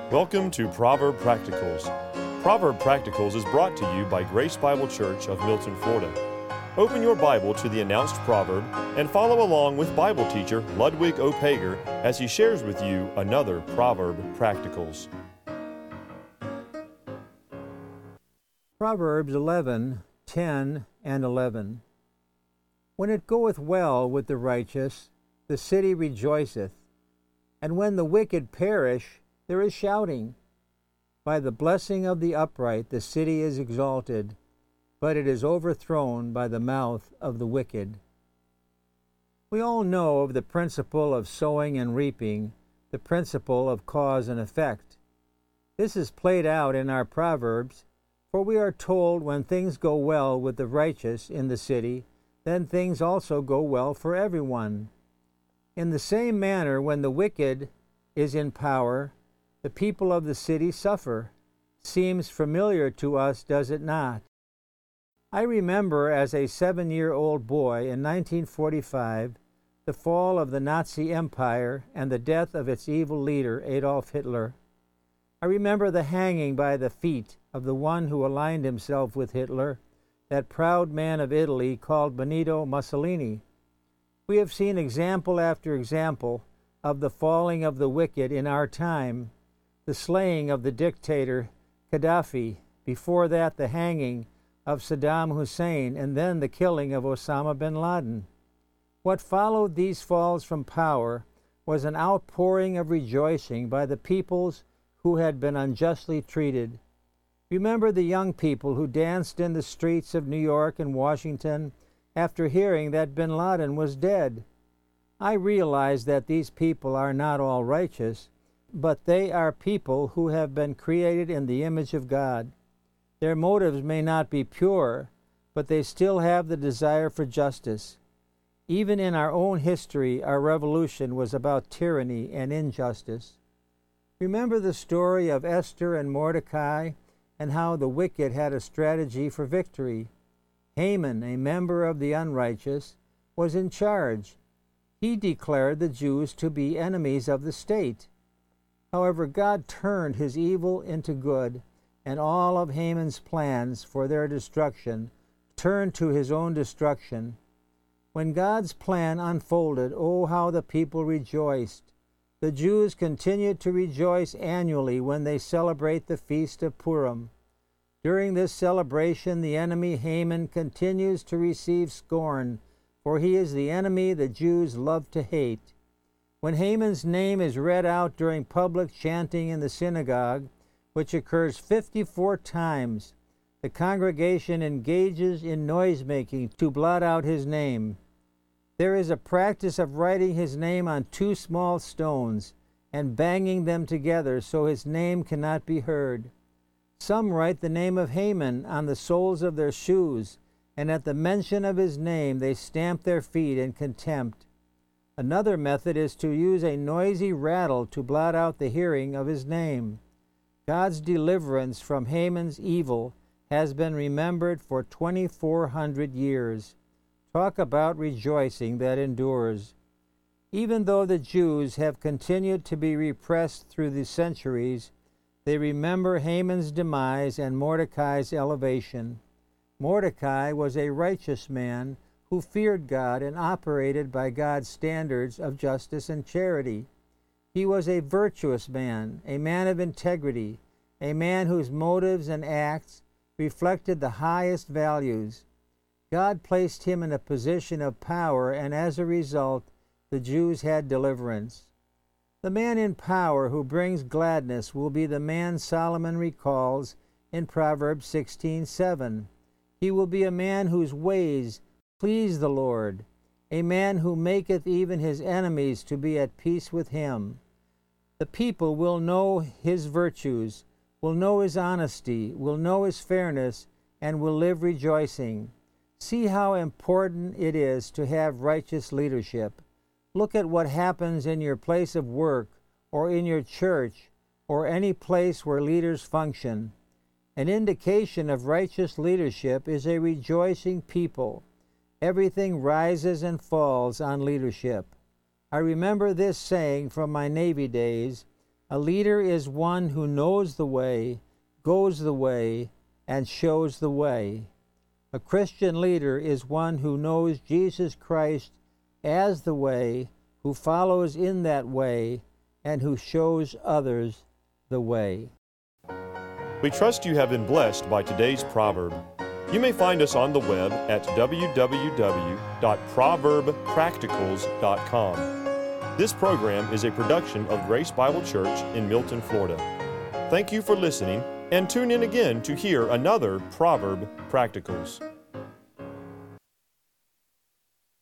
Welcome to Proverb Practicals. Proverb Practicals is brought to you by Grace Bible Church of Milton, Florida. Open your Bible to the announced proverb and follow along with Bible teacher Ludwig O. Pager as he shares with you another Proverb Practicals. Proverbs 11:10 and 11. When it goeth well with the righteous, the city rejoiceth, and when the wicked perish, there is shouting. By the blessing of the upright the city is exalted, but it is overthrown by the mouth of the wicked. We all know of the principle of sowing and reaping, the principle of cause and effect. This is played out in our Proverbs, for we are told when things go well with the righteous in the city, then things also go well for everyone. In the same manner, when the wicked is in power, the people of the city suffer. Seems familiar to us, does it not? I remember as a 7-year-old boy in 1945 the fall of the Nazi Empire and the death of its evil leader, Adolf Hitler. I remember the hanging by the feet of the one who aligned himself with Hitler, that proud man of Italy called Benito Mussolini. We have seen example after example of the falling of the wicked in our time. The slaying of the dictator Gaddafi, before that the hanging of Saddam Hussein, and then the killing of Osama bin Laden. What followed these falls from power was an outpouring of rejoicing by the peoples who had been unjustly treated. Remember the young people who danced in the streets of New York and Washington after hearing that bin Laden was dead. I realize that these people are not all righteous, but they are people who have been created in the image of God. Their motives may not be pure, but they still have the desire for justice. Even in our own history, our revolution was about tyranny and injustice. Remember the story of Esther and Mordecai and how the wicked had a strategy for victory. Haman, a member of the unrighteous, was in charge. He declared the Jews to be enemies of the state. However, God turned his evil into good, and all of Haman's plans for their destruction turned to his own destruction. When God's plan unfolded, oh, how the people rejoiced. The Jews continued to rejoice annually when they celebrate the feast of Purim. During this celebration, the enemy Haman continues to receive scorn, for he is the enemy the Jews love to hate. When Haman's name is read out during public chanting in the synagogue, which occurs 54 times, the congregation engages in noise-making to blot out his name. There is a practice of writing his name on 2 small stones and banging them together so his name cannot be heard. Some write the name of Haman on the soles of their shoes, and at the mention of his name they stamp their feet in contempt. Another method is to use a noisy rattle to blot out the hearing of his name. God's deliverance from Haman's evil has been remembered for 2,400 years. Talk about rejoicing that endures. Even though the Jews have continued to be repressed through the centuries, they remember Haman's demise and Mordecai's elevation. Mordecai was a righteous man who feared God and operated by God's standards of justice and charity. He was a virtuous man, a man of integrity, a man whose motives and acts reflected the highest values. God placed him in a position of power, and as a result, the Jews had deliverance. The man in power who brings gladness will be the man Solomon recalls in Proverbs 16:7. He will be a man whose ways please the Lord, a man who maketh even his enemies to be at peace with him. The people will know his virtues, will know his honesty, will know his fairness, and will live rejoicing. See how important it is to have righteous leadership. Look at what happens in your place of work, or in your church, or any place where leaders function. An indication of righteous leadership is a rejoicing people. Everything rises and falls on leadership. I remember this saying from my Navy days: A leader is one who knows the way, goes the way, and shows the way. A Christian leader is one who knows Jesus Christ as the way, who follows in that way, and who shows others the way. We trust you have been blessed by today's proverb. You may find us on the web at www.proverbpracticals.com. This program is a production of Grace Bible Church in Milton, Florida. Thank you for listening, and tune in again to hear another Proverb Practicals.